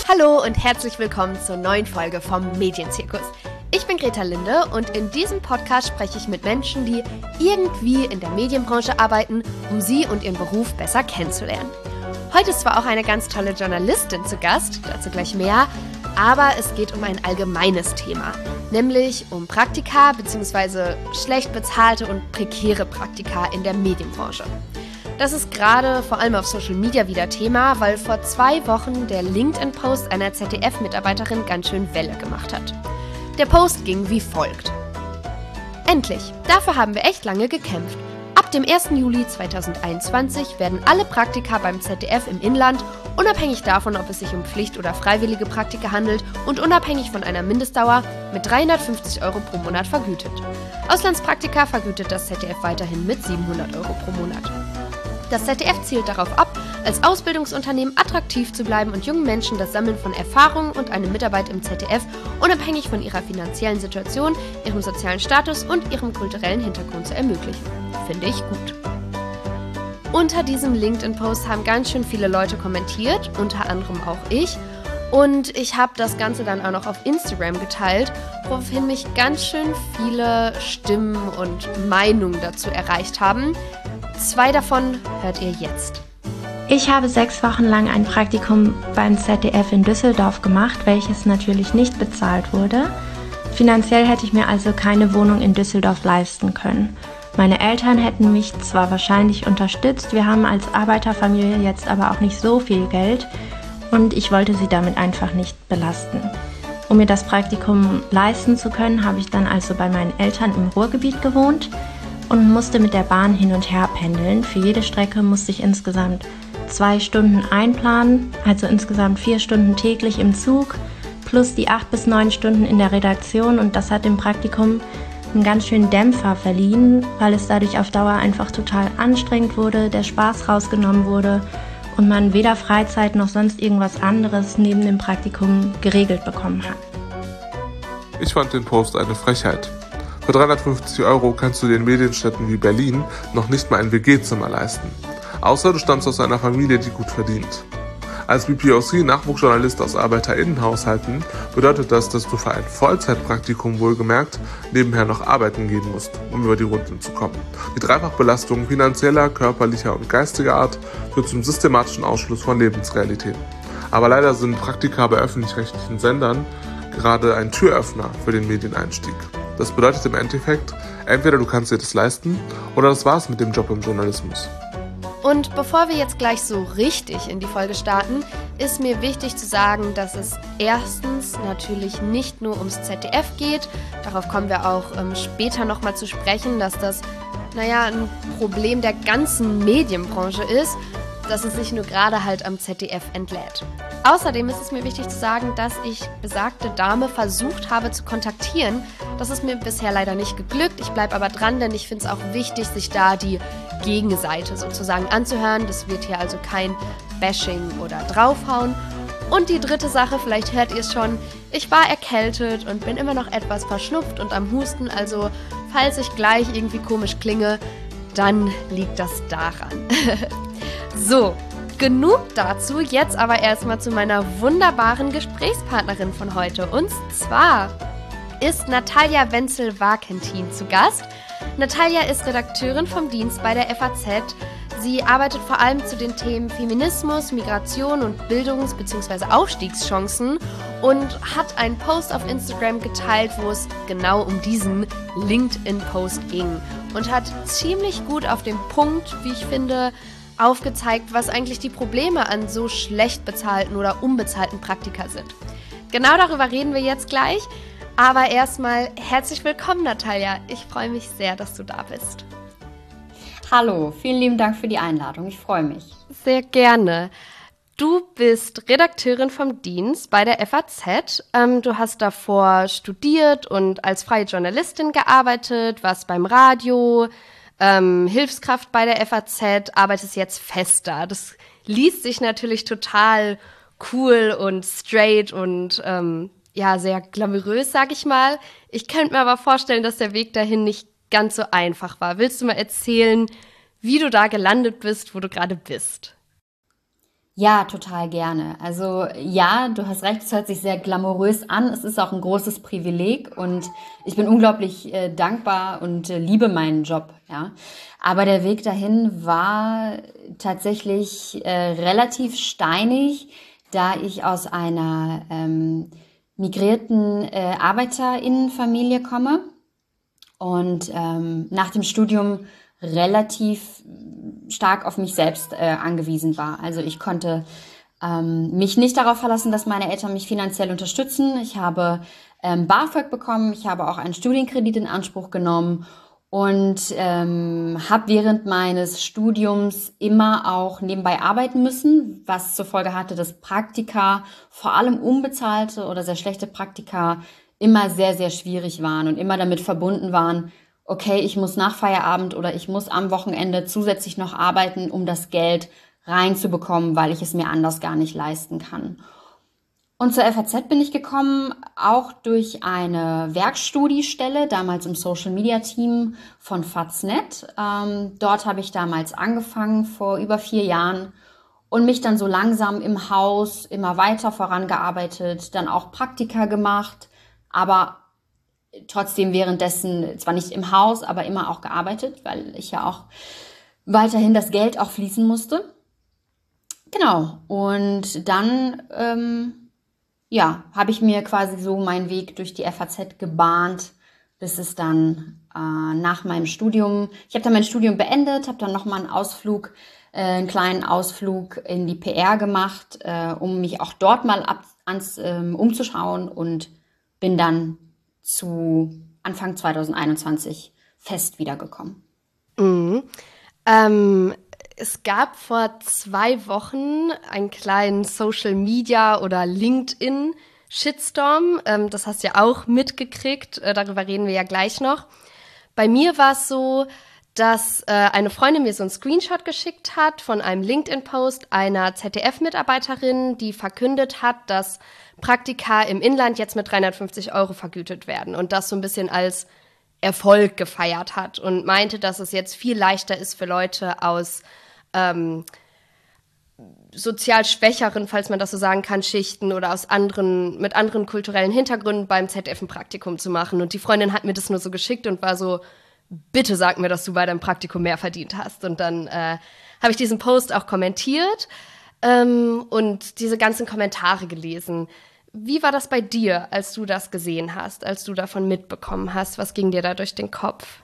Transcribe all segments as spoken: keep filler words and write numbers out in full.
Hallo und herzlich willkommen zur neuen Folge vom Medienzirkus. Ich bin Greta Linde und in diesem Podcast spreche ich mit Menschen, die irgendwie in der Medienbranche arbeiten, um sie und ihren Beruf besser kennenzulernen. Heute ist zwar auch eine ganz tolle Journalistin zu Gast, dazu gleich mehr, aber es geht um ein allgemeines Thema, nämlich um Praktika bzw. schlecht bezahlte und prekäre Praktika in der Medienbranche. Das ist gerade vor allem auf Social Media wieder Thema, weil vor zwei Wochen der LinkedIn-Post einer Z D F-Mitarbeiterin ganz schön Welle gemacht hat. Der Post ging wie folgt. Endlich! Dafür haben wir echt lange gekämpft. Ab dem ersten Juli zweitausendeinundzwanzig werden alle Praktika beim Z D F im Inland, unabhängig davon, ob es sich um Pflicht- oder freiwillige Praktika handelt und unabhängig von einer Mindestdauer, mit dreihundertfünfzig Euro pro Monat vergütet. Auslandspraktika vergütet das Z D F weiterhin mit siebenhundert Euro pro Monat. Das Z D F zielt darauf ab, als Ausbildungsunternehmen attraktiv zu bleiben und jungen Menschen das Sammeln von Erfahrungen und eine Mitarbeit im Z D F unabhängig von ihrer finanziellen Situation, ihrem sozialen Status und ihrem kulturellen Hintergrund zu ermöglichen. Finde ich gut. Unter diesem LinkedIn-Post haben ganz schön viele Leute kommentiert, unter anderem auch ich. Und ich habe das Ganze dann auch noch auf Instagram geteilt, woraufhin mich ganz schön viele Stimmen und Meinungen dazu erreicht haben. Zwei davon hört ihr jetzt. Ich habe sechs Wochen lang ein Praktikum beim Z D F in Düsseldorf gemacht, welches natürlich nicht bezahlt wurde. Finanziell hätte ich mir also keine Wohnung in Düsseldorf leisten können. Meine Eltern hätten mich zwar wahrscheinlich unterstützt, wir haben als Arbeiterfamilie jetzt aber auch nicht so viel Geld und ich wollte sie damit einfach nicht belasten. Um mir das Praktikum leisten zu können, habe ich dann also bei meinen Eltern im Ruhrgebiet gewohnt und musste mit der Bahn hin und her pendeln. Für jede Strecke musste ich insgesamt zwei Stunden einplanen, also insgesamt vier Stunden täglich im Zug, plus die acht bis neun Stunden in der Redaktion, und das hat dem Praktikum einen ganz schönen Dämpfer verliehen, weil es dadurch auf Dauer einfach total anstrengend wurde, der Spaß rausgenommen wurde und man weder Freizeit noch sonst irgendwas anderes neben dem Praktikum geregelt bekommen hat. Ich fand den Post eine Frechheit. Für dreihundertfünfzig Euro kannst du dir in Medienstädten wie Berlin noch nicht mal ein W G-Zimmer leisten. Außer du stammst aus einer Familie, die gut verdient. Als B P O C-Nachwuchsjournalist aus ArbeiterInnenhaushalten bedeutet das, dass du für ein Vollzeitpraktikum wohlgemerkt nebenher noch arbeiten gehen musst, um über die Runden zu kommen. Die Dreifachbelastung finanzieller, körperlicher und geistiger Art führt zum systematischen Ausschluss von Lebensrealitäten. Aber leider sind Praktika bei öffentlich-rechtlichen Sendern gerade ein Türöffner für den Medieneinstieg. Das bedeutet im Endeffekt, entweder du kannst dir das leisten oder das war's mit dem Job im Journalismus. Und bevor wir jetzt gleich so richtig in die Folge starten, ist mir wichtig zu sagen, dass es erstens natürlich nicht nur ums Z D F geht. Darauf kommen wir auch ähm, später nochmal zu sprechen, dass das, naja, ein Problem der ganzen Medienbranche ist, dass es sich nur gerade halt am Z D F entlädt. Außerdem ist es mir wichtig zu sagen, dass ich besagte Dame versucht habe zu kontaktieren. Das ist mir bisher leider nicht geglückt. Ich bleibe aber dran, denn ich finde es auch wichtig, sich da die Gegenseite sozusagen anzuhören. Das wird hier also kein Bashing oder draufhauen. Und die dritte Sache, vielleicht hört ihr es schon, ich war erkältet und bin immer noch etwas verschnupft und am Husten. Also falls ich gleich irgendwie komisch klinge, dann liegt das daran. So, genug dazu. Jetzt aber erstmal zu meiner wunderbaren Gesprächspartnerin von heute. Und zwar ist Natalia Wenzel-Warkentin zu Gast. Natalia ist Redakteurin vom Dienst bei der F A Z. Sie arbeitet vor allem zu den Themen Feminismus, Migration und Bildungs- bzw. Aufstiegschancen und hat einen Post auf Instagram geteilt, wo es genau um diesen LinkedIn-Post ging und hat ziemlich gut auf den Punkt, wie ich finde, aufgezeigt, was eigentlich die Probleme an so schlecht bezahlten oder unbezahlten Praktika sind. Genau darüber reden wir jetzt gleich. Aber erstmal herzlich willkommen, Natalia. Ich freue mich sehr, dass du da bist. Hallo, vielen lieben Dank für die Einladung. Ich freue mich. Sehr gerne. Du bist Redakteurin vom Dienst bei der F A Z. Ähm, du hast davor studiert und als freie Journalistin gearbeitet, warst beim Radio, ähm, Hilfskraft bei der F A Z, arbeitest jetzt fester. Das liest sich natürlich total cool und straight und ähm, ja, sehr glamourös, sag ich mal. Ich könnte mir aber vorstellen, dass der Weg dahin nicht ganz so einfach war. Willst du mal erzählen, wie du da gelandet bist, wo du gerade bist? Ja, total gerne. Also ja, du hast recht, es hört sich sehr glamourös an. Es ist auch ein großes Privileg und ich bin unglaublich äh, dankbar und äh, liebe meinen Job, ja. Aber der Weg dahin war tatsächlich äh, relativ steinig, da ich aus einer ähm, migrierten äh, Arbeiterinnenfamilie komme und ähm, nach dem Studium relativ stark auf mich selbst äh, angewiesen war. Also ich konnte ähm, mich nicht darauf verlassen, dass meine Eltern mich finanziell unterstützen. Ich habe ähm, BAföG bekommen, ich habe auch einen Studienkredit in Anspruch genommen und ähm, habe während meines Studiums immer auch nebenbei arbeiten müssen, was zur Folge hatte, dass Praktika, vor allem unbezahlte oder sehr schlechte Praktika, immer sehr, sehr schwierig waren und immer damit verbunden waren, okay, ich muss nach Feierabend oder ich muss am Wochenende zusätzlich noch arbeiten, um das Geld reinzubekommen, weil ich es mir anders gar nicht leisten kann. Und zur F A Z bin ich gekommen, auch durch eine Werkstudiestelle, damals im Social Media Team von Faznet. Ähm, dort habe ich damals angefangen, vor über vier Jahren, und mich dann so langsam im Haus immer weiter vorangearbeitet, dann auch Praktika gemacht, aber trotzdem währenddessen, zwar nicht im Haus, aber immer auch gearbeitet, weil ich ja auch weiterhin das Geld auch fließen musste. Genau, und dann ähm, ja, habe ich mir quasi so meinen Weg durch die F A Z gebahnt, bis es dann äh, nach meinem Studium, ich habe dann mein Studium beendet, habe dann nochmal einen Ausflug, äh, einen kleinen Ausflug in die P R gemacht, äh, um mich auch dort mal ab, ans, ähm, umzuschauen und bin dann zu Anfang zwanzig einundzwanzig fest wiedergekommen. Mhm. Ähm, es gab vor zwei Wochen einen kleinen Social Media oder LinkedIn Shitstorm. Ähm, das hast du ja auch mitgekriegt. Äh, darüber reden wir ja gleich noch. Bei mir war es so, dass äh, eine Freundin mir so einen Screenshot geschickt hat von einem LinkedIn-Post einer Z D F-Mitarbeiterin, die verkündet hat, dass Praktika im Inland jetzt mit dreihundertfünfzig Euro vergütet werden und das so ein bisschen als Erfolg gefeiert hat und meinte, dass es jetzt viel leichter ist für Leute aus ähm, sozial schwächeren, falls man das so sagen kann, Schichten oder aus anderen, mit anderen kulturellen Hintergründen beim Z D F ein Praktikum zu machen. Und die Freundin hat mir das nur so geschickt und war so, bitte sag mir, dass du bei deinem Praktikum mehr verdient hast. Und dann äh, habe ich diesen Post auch kommentiert ähm, und diese ganzen Kommentare gelesen. Wie war das bei dir, als du das gesehen hast, als du davon mitbekommen hast? Was ging dir da durch den Kopf?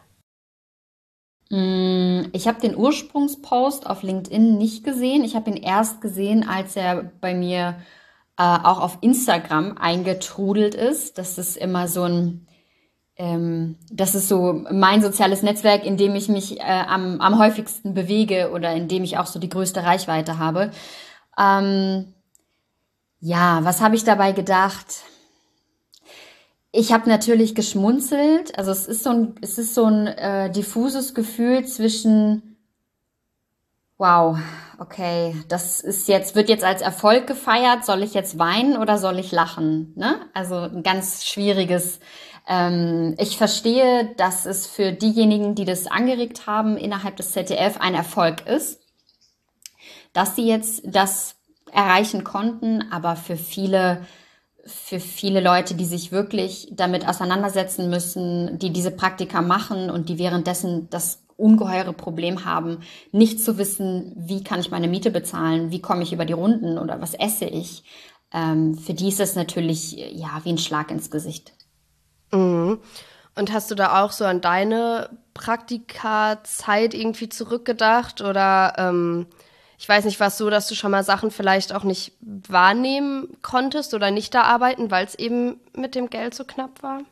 Ich habe den Ursprungspost auf LinkedIn nicht gesehen. Ich habe ihn erst gesehen, als er bei mir äh, auch auf Instagram eingetrudelt ist. Das ist immer so ein, ähm, das ist so mein soziales Netzwerk, in dem ich mich äh, am, am häufigsten bewege oder in dem ich auch so die größte Reichweite habe. Ähm, ja, was habe ich dabei gedacht? Ich habe natürlich geschmunzelt. Also es ist so ein, es ist so ein äh, diffuses Gefühl zwischen, wow, okay, das ist jetzt, wird jetzt als Erfolg gefeiert. Soll ich jetzt weinen oder soll ich lachen? Ne? Also ein ganz schwieriges. Ähm, ich verstehe, dass es für diejenigen, die das angeregt haben, innerhalb des Z D F ein Erfolg ist, dass sie jetzt das erreichen konnten, aber für viele für viele Leute, die sich wirklich damit auseinandersetzen müssen, die diese Praktika machen und die währenddessen das ungeheure Problem haben, nicht zu wissen, wie kann ich meine Miete bezahlen, wie komme ich über die Runden oder was esse ich. Ähm, für die ist das natürlich ja wie ein Schlag ins Gesicht. Mhm. Und hast du da auch so an deine Praktika-Zeit irgendwie zurückgedacht oder ähm ich weiß nicht, war es so, dass du schon mal Sachen vielleicht auch nicht wahrnehmen konntest oder nicht da arbeiten, weil es eben mit dem Geld so knapp war?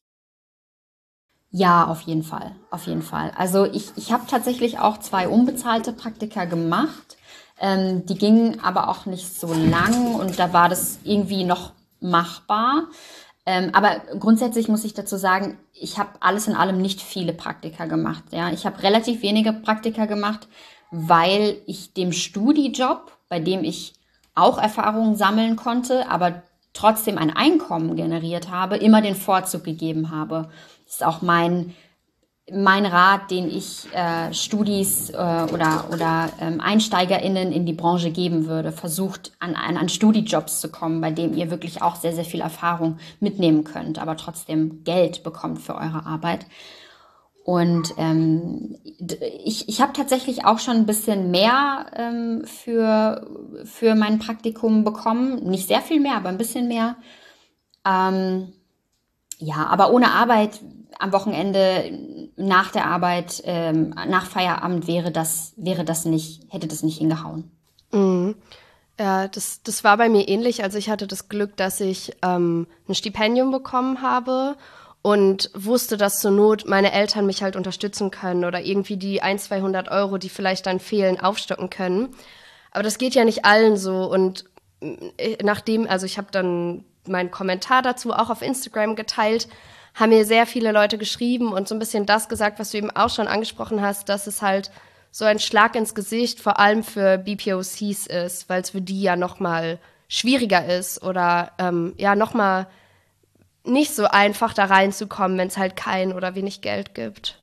Ja, auf jeden Fall, auf jeden Fall. Also ich, ich habe tatsächlich auch zwei unbezahlte Praktika gemacht. Ähm, die gingen aber auch nicht so lang und da war das irgendwie noch machbar. Ähm, aber grundsätzlich muss ich dazu sagen, ich habe alles in allem nicht viele Praktika gemacht. Ja, ich habe relativ wenige Praktika gemacht, weil ich dem Studijob, bei dem ich auch Erfahrungen sammeln konnte, aber trotzdem ein Einkommen generiert habe, immer den Vorzug gegeben habe. Das ist auch mein mein Rat, den ich äh, Studis äh, oder, oder ähm, EinsteigerInnen in die Branche geben würde: Versucht an, an, an Studijobs zu kommen, bei dem ihr wirklich auch sehr, sehr viel Erfahrung mitnehmen könnt, aber trotzdem Geld bekommt für eure Arbeit. Und ähm, ich, ich habe tatsächlich auch schon ein bisschen mehr ähm, für, für mein Praktikum bekommen. Nicht sehr viel mehr, aber ein bisschen mehr. Ähm, ja, aber ohne Arbeit am Wochenende, nach der Arbeit, ähm, nach Feierabend wäre das, wäre das nicht, hätte das nicht hingehauen. Mhm. Ja, das, das war bei mir ähnlich. Also ich hatte das Glück, dass ich ähm, ein Stipendium bekommen habe und wusste, dass zur Not meine Eltern mich halt unterstützen können oder irgendwie die ein, zweihundert Euro, die vielleicht dann fehlen, aufstocken können. Aber das geht ja nicht allen so. Und nachdem, also ich habe dann meinen Kommentar dazu auch auf Instagram geteilt, haben mir sehr viele Leute geschrieben und so ein bisschen das gesagt, was du eben auch schon angesprochen hast, dass es halt so ein Schlag ins Gesicht vor allem für B P O Cs ist, weil es für die ja noch mal schwieriger ist oder ähm, ja noch mal nicht so einfach da reinzukommen, wenn es halt kein oder wenig Geld gibt.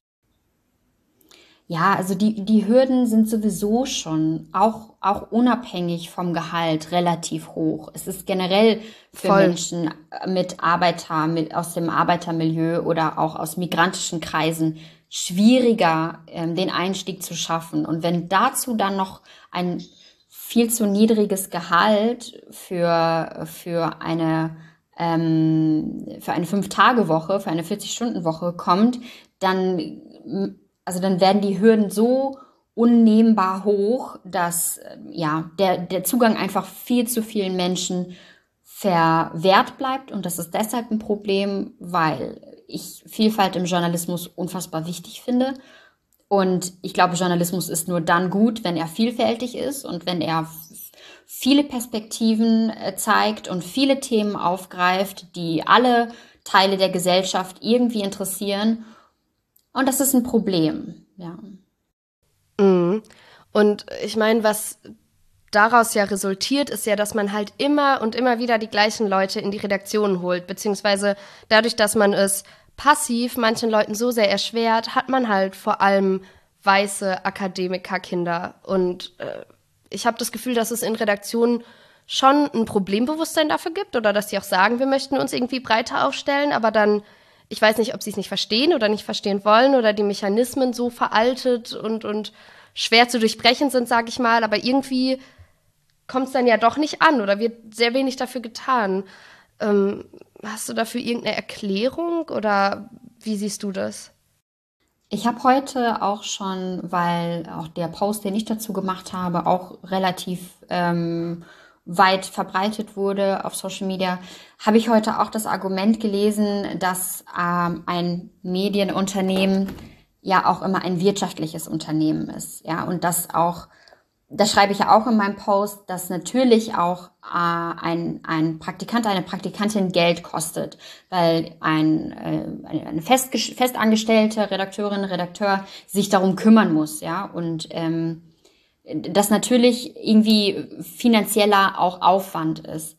Ja, also die, die Hürden sind sowieso schon auch, auch unabhängig vom Gehalt relativ hoch. Es ist generell für Voll. Menschen mit Arbeiter, mit, aus dem Arbeitermilieu oder auch aus migrantischen Kreisen schwieriger, ähm, den Einstieg zu schaffen. Und wenn dazu dann noch ein viel zu niedriges Gehalt für, für eine, ähm, für eine Fünf-Tage-Woche, für eine vierzig-Stunden-Woche kommt, dann Also dann werden die Hürden so unnehmbar hoch, dass ja der, der Zugang einfach viel zu vielen Menschen verwehrt bleibt. Und das ist deshalb ein Problem, weil ich Vielfalt im Journalismus unfassbar wichtig finde. Und ich glaube, Journalismus ist nur dann gut, wenn er vielfältig ist und wenn er viele Perspektiven zeigt und viele Themen aufgreift, die alle Teile der Gesellschaft irgendwie interessieren. Und das ist ein Problem, ja. Mhm. Und ich meine, was daraus ja resultiert, ist ja, dass man halt immer und immer wieder die gleichen Leute in die Redaktion holt, beziehungsweise dadurch, dass man es passiv manchen Leuten so sehr erschwert, hat man halt vor allem weiße Akademikerkinder. Und äh, ich habe das Gefühl, dass es in Redaktionen schon ein Problembewusstsein dafür gibt oder dass sie auch sagen, wir möchten uns irgendwie breiter aufstellen, aber dann, ich weiß nicht, ob sie es nicht verstehen oder nicht verstehen wollen oder die Mechanismen so veraltet und, und schwer zu durchbrechen sind, sage ich mal, aber irgendwie kommt es dann ja doch nicht an oder wird sehr wenig dafür getan. Ähm, hast du dafür irgendeine Erklärung oder wie siehst du das? Ich habe heute auch schon, weil auch der Post, den ich dazu gemacht habe, auch relativ ähm, weit verbreitet wurde auf Social Media, habe ich heute auch das Argument gelesen, dass ähm, ein Medienunternehmen ja auch immer ein wirtschaftliches Unternehmen ist, ja, und dass auch, das schreibe ich ja auch in meinem Post, dass natürlich auch äh, ein, ein Praktikant, eine Praktikantin Geld kostet, weil ein, äh, eine fest, festangestellte Redakteurin, Redakteur sich darum kümmern muss, ja, und ähm, das natürlich irgendwie finanzieller auch Aufwand ist.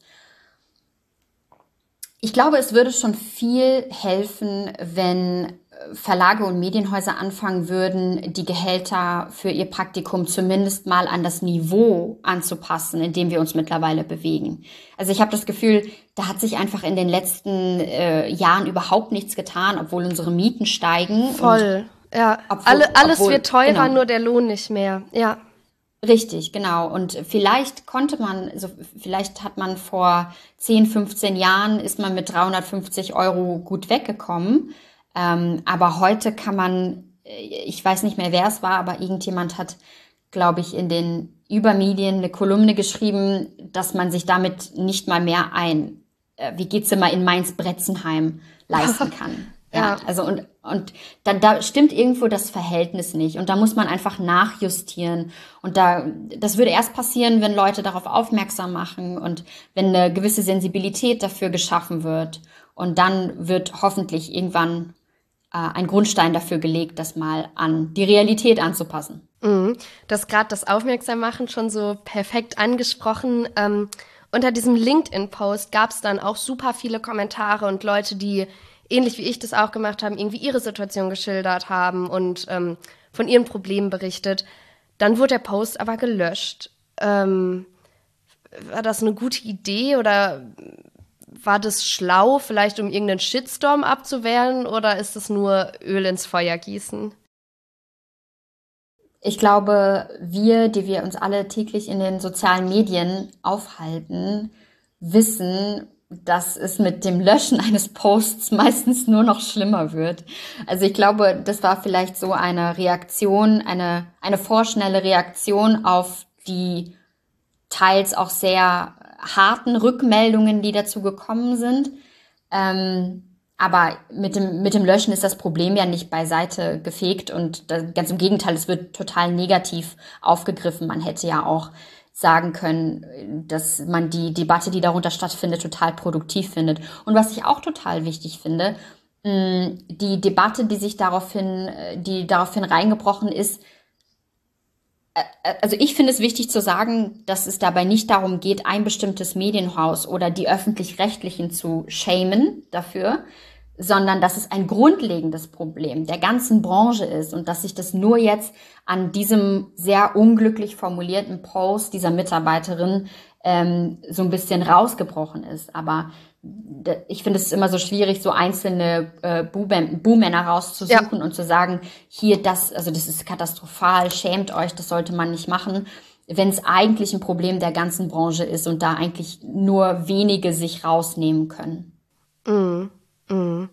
Ich glaube, es würde schon viel helfen, wenn Verlage und Medienhäuser anfangen würden, die Gehälter für ihr Praktikum zumindest mal an das Niveau anzupassen, in dem wir uns mittlerweile bewegen. Also ich habe das Gefühl, da hat sich einfach in den letzten äh, Jahren überhaupt nichts getan, obwohl unsere Mieten steigen. Voll, ja. Obwohl, Alle, alles obwohl, wird teurer, genau. Nur der Lohn nicht mehr, ja. Richtig, genau. Und vielleicht konnte man, also vielleicht hat man vor zehn, fünfzehn Jahren, ist man mit dreihundertfünfzig Euro gut weggekommen. Ähm, aber heute kann man, ich weiß nicht mehr, wer es war, aber irgendjemand hat, glaube ich, in den Übermedien eine Kolumne geschrieben, dass man sich damit nicht mal mehr ein äh, wie geht's immer in Mainz-Bretzenheim leisten kann. Ja, also und, und da, da stimmt irgendwo das Verhältnis nicht. Und da muss man einfach nachjustieren. Und da, das würde erst passieren, wenn Leute darauf aufmerksam machen und wenn eine gewisse Sensibilität dafür geschaffen wird. Und dann wird hoffentlich irgendwann äh, ein Grundstein dafür gelegt, das mal an die Realität anzupassen. Mhm. Du hast gerade das Aufmerksammachen schon so perfekt angesprochen. Ähm, unter diesem LinkedIn-Post gab es dann auch super viele Kommentare und Leute, die ähnlich wie ich das auch gemacht haben, irgendwie ihre Situation geschildert haben und ähm, von ihren Problemen berichtet. Dann wurde der Post aber gelöscht. Ähm, war das eine gute Idee oder war das schlau, vielleicht um irgendeinen Shitstorm abzuwehren, oder ist es nur Öl ins Feuer gießen? Ich glaube, wir, die wir uns alle täglich in den sozialen Medien aufhalten, wissen, dass es mit dem Löschen eines Posts meistens nur noch schlimmer wird. Also ich glaube, das war vielleicht so eine Reaktion, eine, eine vorschnelle Reaktion auf die teils auch sehr harten Rückmeldungen, die dazu gekommen sind. Ähm, aber mit dem, mit dem Löschen ist das Problem ja nicht beiseite gefegt und da, ganz im Gegenteil, es wird total negativ aufgegriffen. Man hätte ja auch sagen können, dass man die Debatte, die darunter stattfindet, total produktiv findet. Und was ich auch total wichtig finde, die Debatte, die sich daraufhin, die daraufhin reingebrochen ist, also ich finde es wichtig zu sagen, dass es dabei nicht darum geht, ein bestimmtes Medienhaus oder die Öffentlich-Rechtlichen zu shamen dafür, sondern dass es ein grundlegendes Problem der ganzen Branche ist und dass sich das nur jetzt an diesem sehr unglücklich formulierten Post dieser Mitarbeiterin ähm, so ein bisschen rausgebrochen ist. Aber ich finde es immer so schwierig, so einzelne äh, Buhmänner rauszusuchen ja. und zu sagen, hier, das, also das ist katastrophal, schämt euch, das sollte man nicht machen, wenn es eigentlich ein Problem der ganzen Branche ist und da eigentlich nur wenige sich rausnehmen können. Mhm. Mhm.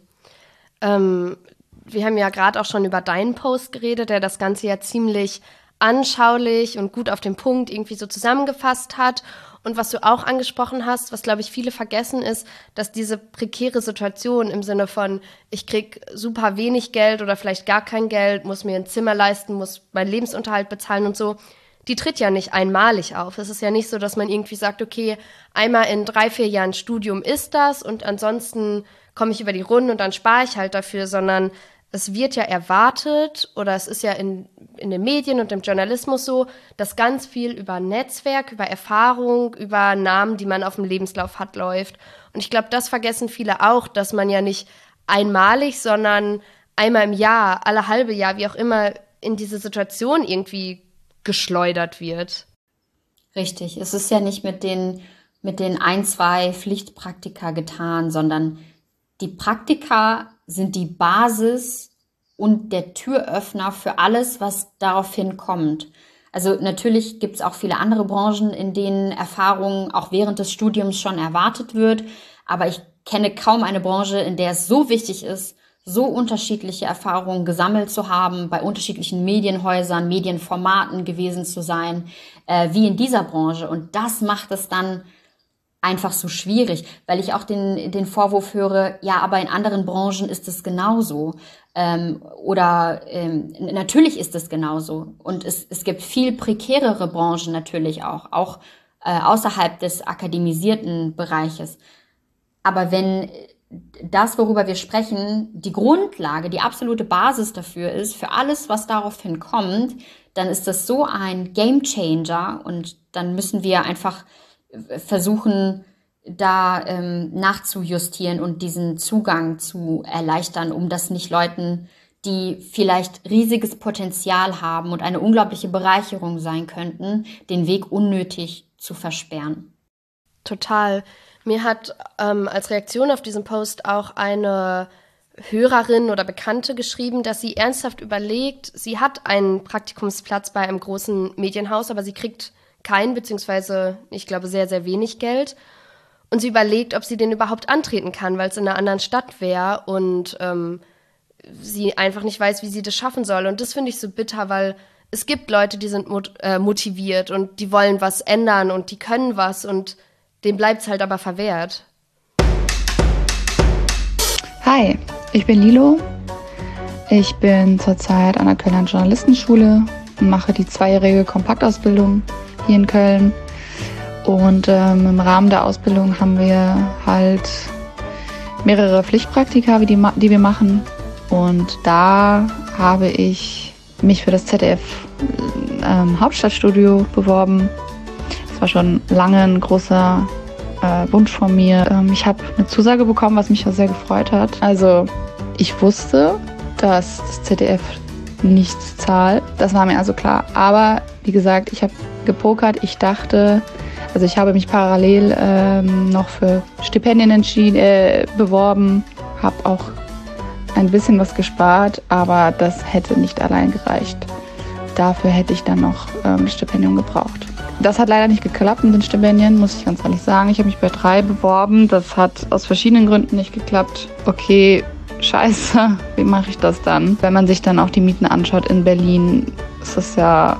Ähm, wir haben ja gerade auch schon über deinen Post geredet, der das Ganze ja ziemlich anschaulich und gut auf den Punkt irgendwie so zusammengefasst hat. Und was du auch angesprochen hast, was, glaube ich, viele vergessen, ist, dass diese prekäre Situation im Sinne von, ich krieg super wenig Geld oder vielleicht gar kein Geld, muss mir ein Zimmer leisten, muss meinen Lebensunterhalt bezahlen und so, die tritt ja nicht einmalig auf. Es ist ja nicht so, dass man irgendwie sagt, okay, einmal in drei, vier Jahren Studium ist das und ansonsten komme ich über die Runden und dann spare ich halt dafür, sondern es wird ja erwartet oder es ist ja in, in den Medien und im Journalismus so, dass ganz viel über Netzwerk, über Erfahrung, über Namen, die man auf dem Lebenslauf hat, läuft. Und ich glaube, das vergessen viele auch, dass man ja nicht einmalig, sondern einmal im Jahr, alle halbe Jahr, wie auch immer, in diese Situation irgendwie geschleudert wird. Richtig. Es ist ja nicht mit den, mit den ein, zwei Pflichtpraktika getan, sondern die Praktika sind die Basis und der Türöffner für alles, was daraufhin kommt. Also natürlich gibt es auch viele andere Branchen, in denen Erfahrung auch während des Studiums schon erwartet wird. Aber ich kenne kaum eine Branche, in der es so wichtig ist, so unterschiedliche Erfahrungen gesammelt zu haben, bei unterschiedlichen Medienhäusern, Medienformaten gewesen zu sein, äh, wie in dieser Branche. Und das macht es dann einfach so schwierig, weil ich auch den, den Vorwurf höre, ja, aber in anderen Branchen ist es genauso. Ähm, oder ähm, natürlich ist es genauso. Und es, es gibt viel prekärere Branchen natürlich auch, auch äh, außerhalb des akademisierten Bereiches. Aber wenn das, worüber wir sprechen, die Grundlage, die absolute Basis dafür ist, für alles, was daraufhin kommt, dann ist das so ein Gamechanger und dann müssen wir einfach versuchen, da ähm, nachzujustieren und diesen Zugang zu erleichtern, um das nicht Leuten, die vielleicht riesiges Potenzial haben und eine unglaubliche Bereicherung sein könnten, den Weg unnötig zu versperren. Total. Mir hat ähm, als Reaktion auf diesen Post auch eine Hörerin oder Bekannte geschrieben, dass sie ernsthaft überlegt, sie hat einen Praktikumsplatz bei einem großen Medienhaus, aber sie kriegt kein, beziehungsweise ich glaube sehr, sehr wenig Geld. Und sie überlegt, ob sie den überhaupt antreten kann, weil es in einer anderen Stadt wäre und ähm, sie einfach nicht weiß, wie sie das schaffen soll. Und das finde ich so bitter, weil es gibt Leute, die sind mot- äh, motiviert und die wollen was ändern und die können was und denen bleibt es halt aber verwehrt. Hi, ich bin Lilo. Ich bin zurzeit an der Kölner Journalistenschule und mache die zweijährige Kompaktausbildung hier in Köln. Und ähm, im Rahmen der Ausbildung haben wir halt mehrere Pflichtpraktika, die, die wir machen. Und da habe ich mich für das Z D F ähm, Hauptstadtstudio beworben. Das war schon lange ein großer äh, Wunsch von mir. Ähm, ich habe eine Zusage bekommen, was mich auch sehr gefreut hat. Also ich wusste, dass das Z D F nichts zahlt. Das war mir also klar. Aber wie gesagt, ich habe gepokert. Ich dachte, also ich habe mich parallel ähm, noch für Stipendien entschieden, äh, beworben, habe auch ein bisschen was gespart, aber das hätte nicht allein gereicht. Dafür hätte ich dann noch ähm, ein Stipendium gebraucht. Das hat leider nicht geklappt mit den Stipendien, muss ich ganz ehrlich sagen. Ich habe mich bei drei beworben. Das hat aus verschiedenen Gründen nicht geklappt. Okay, scheiße, wie mache ich das dann? Wenn man sich dann auch die Mieten anschaut in Berlin, ist das ja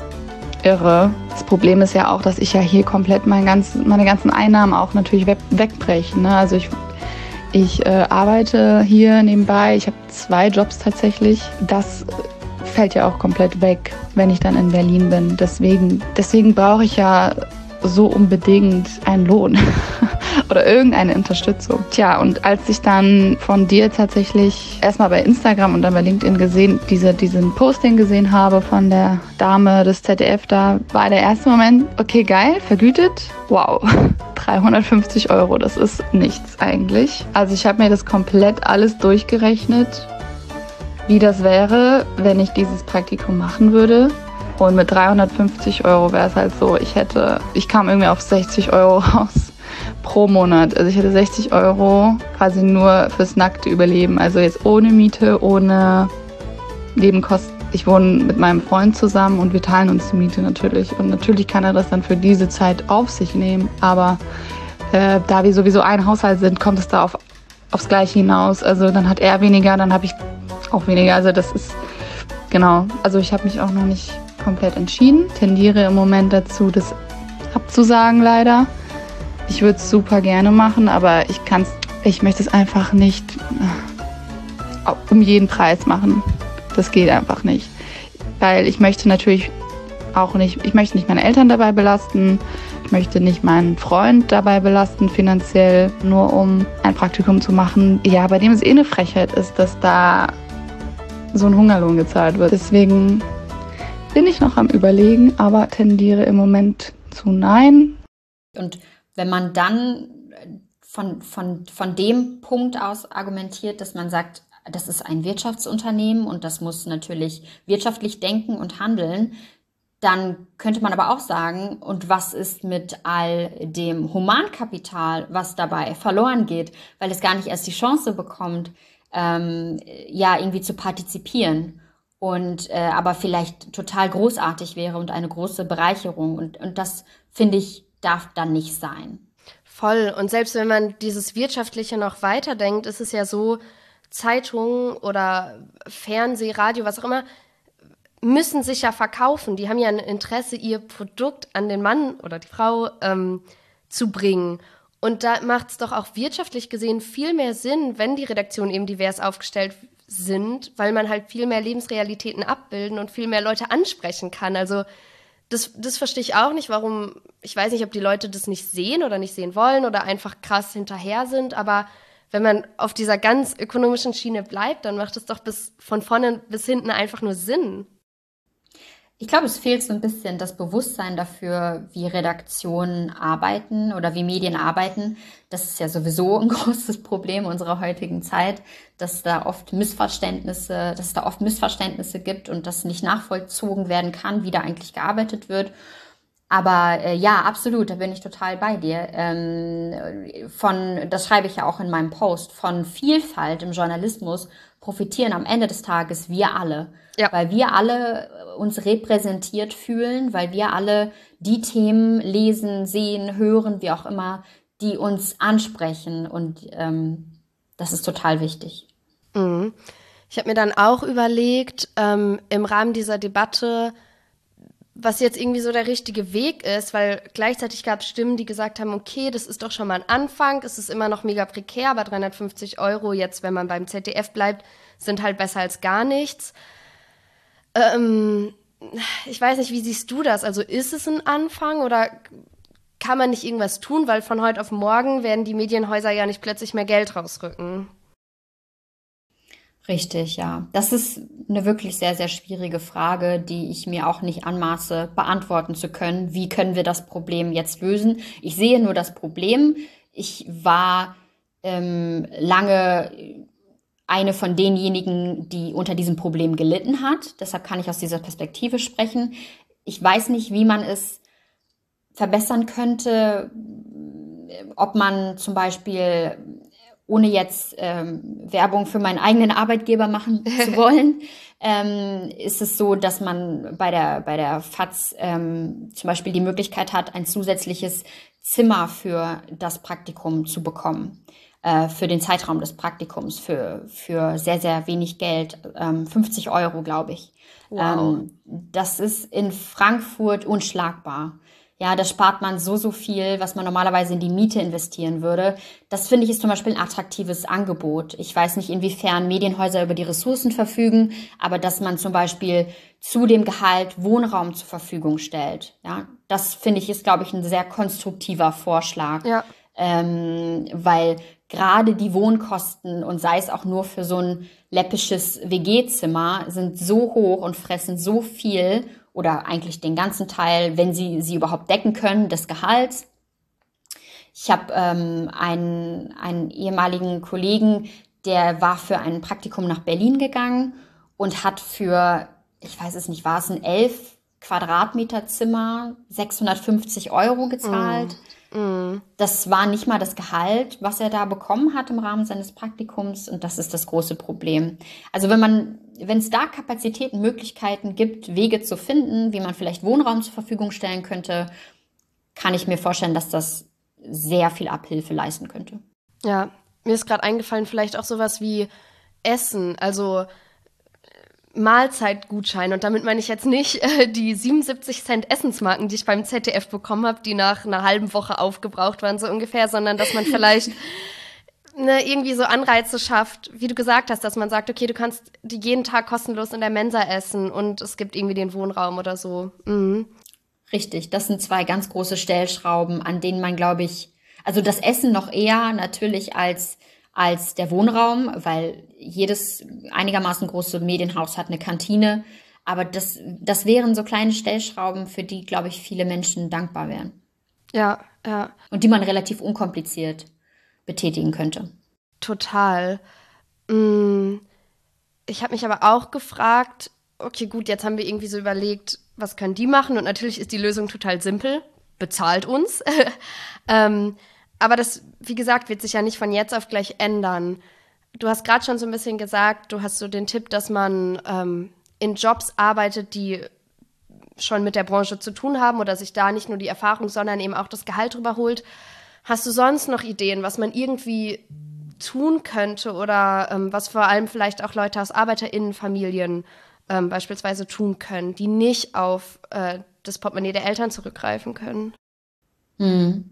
irre. Das Problem ist ja auch, dass ich ja hier komplett mein ganz, meine ganzen Einnahmen auch natürlich weg, wegbrechen. Ne? Also ich, ich äh, arbeite hier nebenbei. Ich habe zwei Jobs tatsächlich. Das fällt ja auch komplett weg, wenn ich dann in Berlin bin. Deswegen, deswegen brauche ich ja so unbedingt einen Lohn oder irgendeine Unterstützung. Tja, und als ich dann von dir tatsächlich erstmal bei Instagram und dann bei LinkedIn gesehen, diese, diesen Posting gesehen habe von der Dame des Z D F, da war der erste Moment, okay, geil, vergütet, wow, dreihundertfünfzig Euro, das ist nichts eigentlich. Also ich habe mir das komplett alles durchgerechnet, wie das wäre, wenn ich dieses Praktikum machen würde. Und mit dreihundertfünfzig Euro wäre es halt so, ich hätte, ich kam irgendwie auf sechzig Euro raus pro Monat. Also ich hätte sechzig Euro quasi nur fürs nackte Überleben. Also jetzt ohne Miete, ohne Nebenkosten. Ich wohne mit meinem Freund zusammen und wir teilen uns die Miete natürlich. Und natürlich kann er das dann für diese Zeit auf sich nehmen. Aber äh, da wir sowieso ein Haushalt sind, kommt es da auf, aufs Gleiche hinaus. Also dann hat er weniger, dann habe ich auch weniger. Also das ist, genau. Also ich habe mich auch noch nicht komplett entschieden. Tendiere im Moment dazu, das abzusagen leider. Ich würde es super gerne machen, aber ich kann's, ich möchte es einfach nicht äh, um jeden Preis machen. Das geht einfach nicht. Weil ich möchte natürlich auch nicht, ich möchte nicht meine Eltern dabei belasten, ich möchte nicht meinen Freund dabei belasten finanziell, nur um ein Praktikum zu machen. Ja, bei dem es eh eine Frechheit ist, dass da so ein Hungerlohn gezahlt wird. Deswegen bin ich noch am Überlegen, aber tendiere im Moment zu nein. Und wenn man dann von, von, von dem Punkt aus argumentiert, dass man sagt, das ist ein Wirtschaftsunternehmen und das muss natürlich wirtschaftlich denken und handeln, dann könnte man aber auch sagen, und was ist mit all dem Humankapital, was dabei verloren geht, weil es gar nicht erst die Chance bekommt, ähm, ja, irgendwie zu partizipieren. Und äh, aber vielleicht total großartig wäre und eine große Bereicherung. Und, und das, finde ich, darf dann nicht sein. Voll. Und selbst wenn man dieses Wirtschaftliche noch weiterdenkt, ist es ja so, Zeitungen oder Fernseh, Radio, was auch immer, müssen sich ja verkaufen. Die haben ja ein Interesse, ihr Produkt an den Mann oder die Frau ähm, zu bringen. Und da macht es doch auch wirtschaftlich gesehen viel mehr Sinn, wenn die Redaktionen eben divers aufgestellt sind, weil man halt viel mehr Lebensrealitäten abbilden und viel mehr Leute ansprechen kann. Also das, das verstehe ich auch nicht, warum, ich weiß nicht, ob die Leute das nicht sehen oder nicht sehen wollen oder einfach krass hinterher sind, aber wenn man auf dieser ganz ökonomischen Schiene bleibt, dann macht es doch bis von vorne bis hinten einfach nur Sinn. Ich glaube, es fehlt so ein bisschen das Bewusstsein dafür, wie Redaktionen arbeiten oder wie Medien arbeiten. Das ist ja sowieso ein großes Problem unserer heutigen Zeit, dass da oft Missverständnisse, dass es da oft Missverständnisse gibt und das nicht nachvollzogen werden kann, wie da eigentlich gearbeitet wird. Aber äh, ja, absolut, da bin ich total bei dir. Ähm, von, das schreibe ich ja auch in meinem Post, von Vielfalt im Journalismus profitieren am Ende des Tages wir alle. Ja. Weil wir alle uns repräsentiert fühlen, weil wir alle die Themen lesen, sehen, hören, wie auch immer, die uns ansprechen. Und ähm, das ist total wichtig. Mhm. Ich habe mir dann auch überlegt, ähm, im Rahmen dieser Debatte, was jetzt irgendwie so der richtige Weg ist, weil gleichzeitig gab es Stimmen, die gesagt haben, okay, das ist doch schon mal ein Anfang, es ist immer noch mega prekär, aber dreihundertfünfzig Euro jetzt, wenn man beim Z D F bleibt, sind halt besser als gar nichts. Ähm, ich weiß nicht, wie siehst du das? Also ist es ein Anfang oder kann man nicht irgendwas tun, weil von heute auf morgen werden die Medienhäuser ja nicht plötzlich mehr Geld rausrücken? Richtig, ja. Das ist eine wirklich sehr, sehr schwierige Frage, die ich mir auch nicht anmaße, beantworten zu können. Wie können wir das Problem jetzt lösen? Ich sehe nur das Problem. Ich war ähm, lange eine von denjenigen, die unter diesem Problem gelitten hat. Deshalb kann ich aus dieser Perspektive sprechen. Ich weiß nicht, wie man es verbessern könnte, ob man zum Beispiel, ohne jetzt ähm, Werbung für meinen eigenen Arbeitgeber machen zu wollen, ähm, ist es so, dass man bei der, bei der F A Z ähm, zum Beispiel die Möglichkeit hat, ein zusätzliches Zimmer für das Praktikum zu bekommen, äh, für den Zeitraum des Praktikums, für, für sehr, sehr wenig Geld, ähm, fünfzig Euro, glaube ich. Wow. Ähm, das ist in Frankfurt unschlagbar. Ja, da spart man so, so viel, was man normalerweise in die Miete investieren würde. Das finde ich ist zum Beispiel ein attraktives Angebot. Ich weiß nicht, inwiefern Medienhäuser über die Ressourcen verfügen, aber dass man zum Beispiel zu dem Gehalt Wohnraum zur Verfügung stellt. Ja, das finde ich ist, glaube ich, ein sehr konstruktiver Vorschlag. Ja. Ähm, weil gerade die Wohnkosten und sei es auch nur für so ein läppisches W G-Zimmer sind so hoch und fressen so viel oder eigentlich den ganzen Teil, wenn sie sie überhaupt decken können, des Gehalts. Ich habe ähm, einen, einen ehemaligen Kollegen, der war für ein Praktikum nach Berlin gegangen und hat für, ich weiß es nicht, war es ein elf Quadratmeter Zimmer, sechshundertfünfzig Euro gezahlt. Mm. Mm. Das war nicht mal das Gehalt, was er da bekommen hat im Rahmen seines Praktikums. Und das ist das große Problem. Also wenn man, wenn es da Kapazitäten, Möglichkeiten gibt, Wege zu finden, wie man vielleicht Wohnraum zur Verfügung stellen könnte, kann ich mir vorstellen, dass das sehr viel Abhilfe leisten könnte. Ja, mir ist gerade eingefallen, vielleicht auch sowas wie Essen, also Mahlzeitgutschein. Und damit meine ich jetzt nicht äh, die siebenundsiebzig Cent Essensmarken, die ich beim Z D F bekommen habe, die nach einer halben Woche aufgebraucht waren, so ungefähr, sondern dass man vielleicht ne, irgendwie so Anreize schafft, wie du gesagt hast, dass man sagt, okay, du kannst die jeden Tag kostenlos in der Mensa essen und es gibt irgendwie den Wohnraum oder so. Mhm. Richtig, das sind zwei ganz große Stellschrauben, an denen man, glaube ich, also das Essen noch eher natürlich als als der Wohnraum, weil jedes einigermaßen große Medienhaus hat eine Kantine. Aber das, das wären so kleine Stellschrauben, für die, glaube ich, viele Menschen dankbar wären. Ja, ja. Und die man relativ unkompliziert betätigen könnte. Total. Mm, Ich habe mich aber auch gefragt, okay, gut, jetzt haben wir irgendwie so überlegt, was können die machen? Und natürlich ist die Lösung total simpel. Bezahlt uns. ähm, Aber das, wie gesagt, wird sich ja nicht von jetzt auf gleich ändern. Du hast gerade schon so ein bisschen gesagt, du hast so den Tipp, dass man ähm, in Jobs arbeitet, die schon mit der Branche zu tun haben oder sich da nicht nur die Erfahrung, sondern eben auch das Gehalt drüber holt. Hast du sonst noch Ideen, was man irgendwie tun könnte oder ähm, was vor allem vielleicht auch Leute aus ArbeiterInnenfamilien ähm, beispielsweise tun können, die nicht auf äh, das Portemonnaie der Eltern zurückgreifen können? Hm.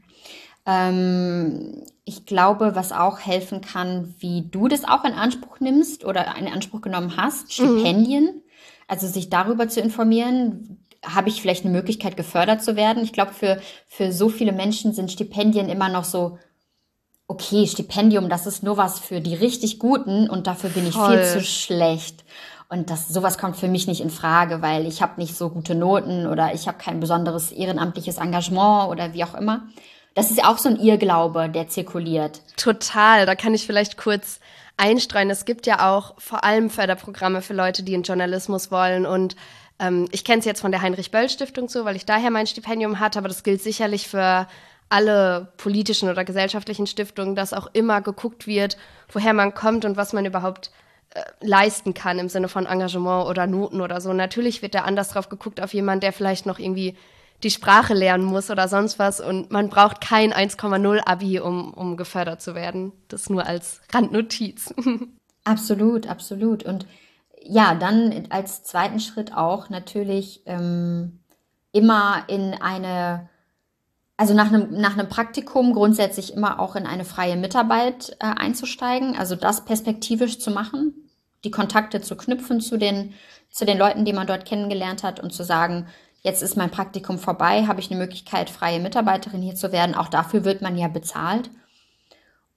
Ähm, ich glaube, was auch helfen kann, wie du das auch in Anspruch nimmst oder in Anspruch genommen hast, Stipendien, mhm. also sich darüber zu informieren, habe ich vielleicht eine Möglichkeit, gefördert zu werden? Ich glaube, für, für so viele Menschen sind Stipendien immer noch so, okay, Stipendium, das ist nur was für die richtig Guten und dafür bin ich Voll. viel zu schlecht. Und das, sowas kommt für mich nicht in Frage, weil ich habe nicht so gute Noten oder ich habe kein besonderes ehrenamtliches Engagement oder wie auch immer. Das ist ja auch so ein Irrglaube, der zirkuliert. Total, da kann ich vielleicht kurz einstreuen. Es gibt ja auch vor allem Förderprogramme für Leute, die in Journalismus wollen. Und ähm, ich kenne es jetzt von der Heinrich-Böll-Stiftung so, weil ich daher mein Stipendium hatte. Aber das gilt sicherlich für alle politischen oder gesellschaftlichen Stiftungen, dass auch immer geguckt wird, woher man kommt und was man überhaupt äh, leisten kann im Sinne von Engagement oder Noten oder so. Natürlich wird da anders drauf geguckt auf jemanden, der vielleicht noch irgendwie die Sprache lernen muss oder sonst was. Und man braucht kein eins Komma null Abi, um, um gefördert zu werden. Das nur als Randnotiz. Absolut, absolut. Und ja, dann als zweiten Schritt auch natürlich ähm, immer in eine, also nach einem, nach einem Praktikum grundsätzlich immer auch in eine freie Mitarbeit äh, einzusteigen. Also das perspektivisch zu machen, die Kontakte zu knüpfen zu den, zu den Leuten, die man dort kennengelernt hat und zu sagen, jetzt ist mein Praktikum vorbei, habe ich eine Möglichkeit, freie Mitarbeiterin hier zu werden. Auch dafür wird man ja bezahlt.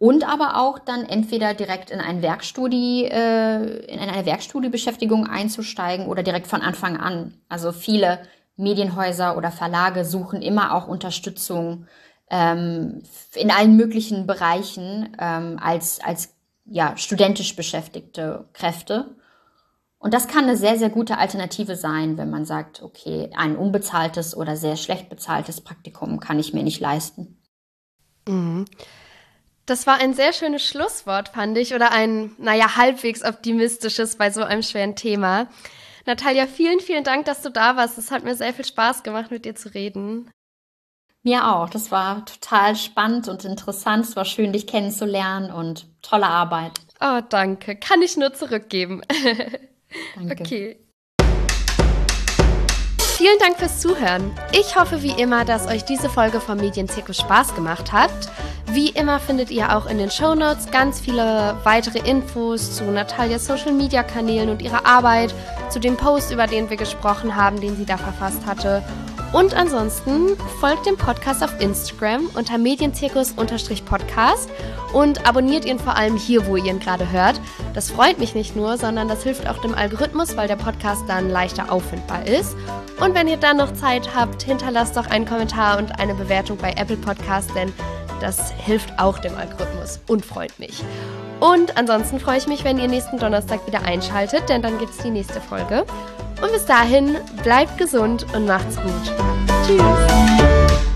Und aber auch dann entweder direkt in, ein Werkstudie, äh, in eine Werkstudiebeschäftigung einzusteigen oder direkt von Anfang an. Also viele Medienhäuser oder Verlage suchen immer auch Unterstützung ähm, in allen möglichen Bereichen ähm, als, als ja, studentisch beschäftigte Kräfte. Und das kann eine sehr, sehr gute Alternative sein, wenn man sagt, okay, ein unbezahltes oder sehr schlecht bezahltes Praktikum kann ich mir nicht leisten. Mhm. Das war ein sehr schönes Schlusswort, fand ich, oder ein, naja, halbwegs optimistisches bei so einem schweren Thema. Natalia, vielen, vielen Dank, dass du da warst. Es hat mir sehr viel Spaß gemacht, mit dir zu reden. Mir auch. Das war total spannend und interessant. Es war schön, dich kennenzulernen und tolle Arbeit. Oh, danke. Kann ich nur zurückgeben. Danke. Okay. Vielen Dank fürs Zuhören. Ich hoffe wie immer, dass euch diese Folge vom Medienzirkus Spaß gemacht hat. Wie immer findet ihr auch in den Shownotes ganz viele weitere Infos zu Natalias Social-Media-Kanälen und ihrer Arbeit, zu dem Post, über den wir gesprochen haben, den sie da verfasst hatte. Und ansonsten folgt dem Podcast auf Instagram unter medienzirkus-podcast und abonniert ihn vor allem hier, wo ihr ihn gerade hört. Das freut mich nicht nur, sondern das hilft auch dem Algorithmus, weil der Podcast dann leichter auffindbar ist. Und wenn ihr dann noch Zeit habt, hinterlasst doch einen Kommentar und eine Bewertung bei Apple Podcast, denn das hilft auch dem Algorithmus und freut mich. Und ansonsten freue ich mich, wenn ihr nächsten Donnerstag wieder einschaltet, denn dann gibt es die nächste Folge. Und bis dahin, bleibt gesund und macht's gut. Tschüss.